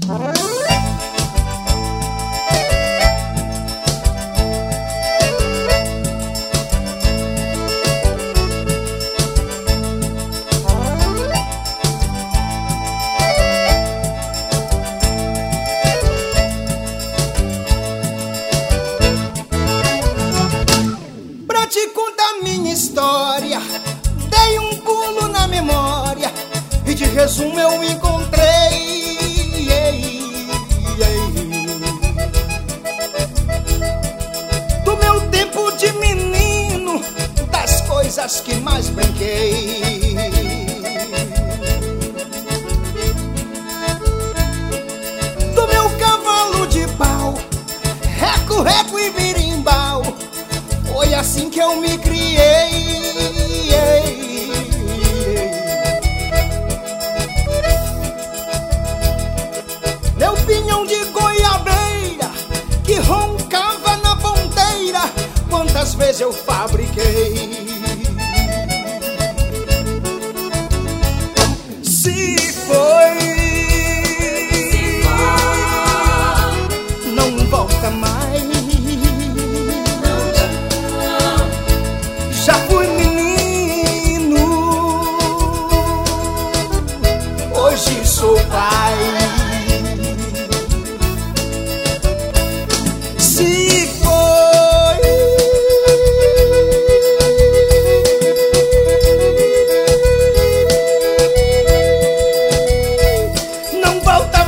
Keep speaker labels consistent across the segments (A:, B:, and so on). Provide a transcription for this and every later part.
A: Pra te contar minha história, dei um pulo na memória e de resumo eu encontrei do meu tempo de menino, das coisas que mais brinquei. Do meu cavalo de pau, reco, reco e birimbau, foi assim que eu me criei. Meu pinhão de goiabeira que roncava na ponteira, quantas vezes eu fabriquei. Se foi, não volta mais. Já fui menino, hoje sou pai. Se foi, não volta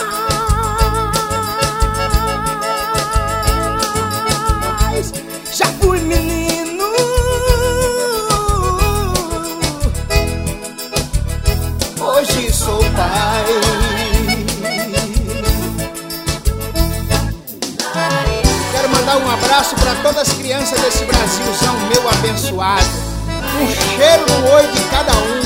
A: mais. Já fui menino, hoje sou pai. Quero mandar um abraço para todas as crianças desse Brasilzão meu abençoado. Um cheiro no olho de cada um.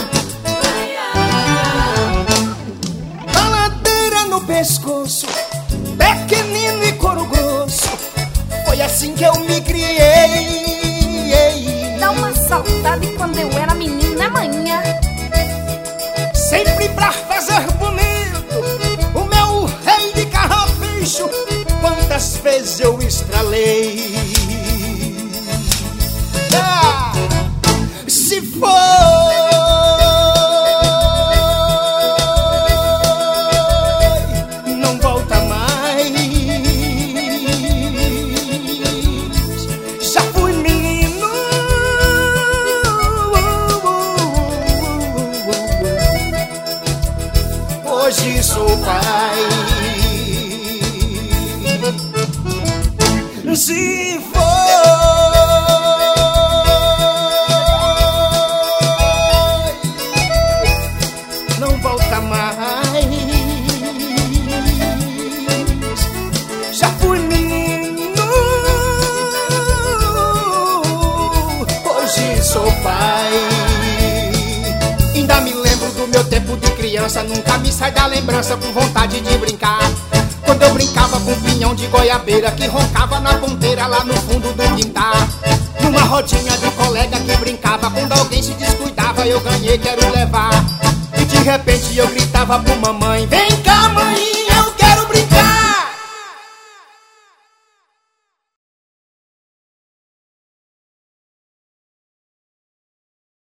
A: Baladeira no pescoço, pequenino e couro grosso, foi assim que eu me criei.
B: Dá uma saudade quando eu era menina, manhã.
A: Sempre pra fazer bonito, o meu rei de carrapicho, quantas vezes eu estralei. Ah, se foi, não volta mais. Já fui menino, hoje sou pai. Se foi, não volta mais. Já fui menino, hoje sou pai. Ainda me lembro do meu tempo de criança, nunca me sai da lembrança com vontade de brincar. Quando eu brincava com um pinhão de goiabeira que roncava na ponteira lá no fundo do quintal. Numa rodinha de colega que brincava, quando alguém se descuidava eu ganhei, quero levar. E de repente eu gritava pro mamãe: vem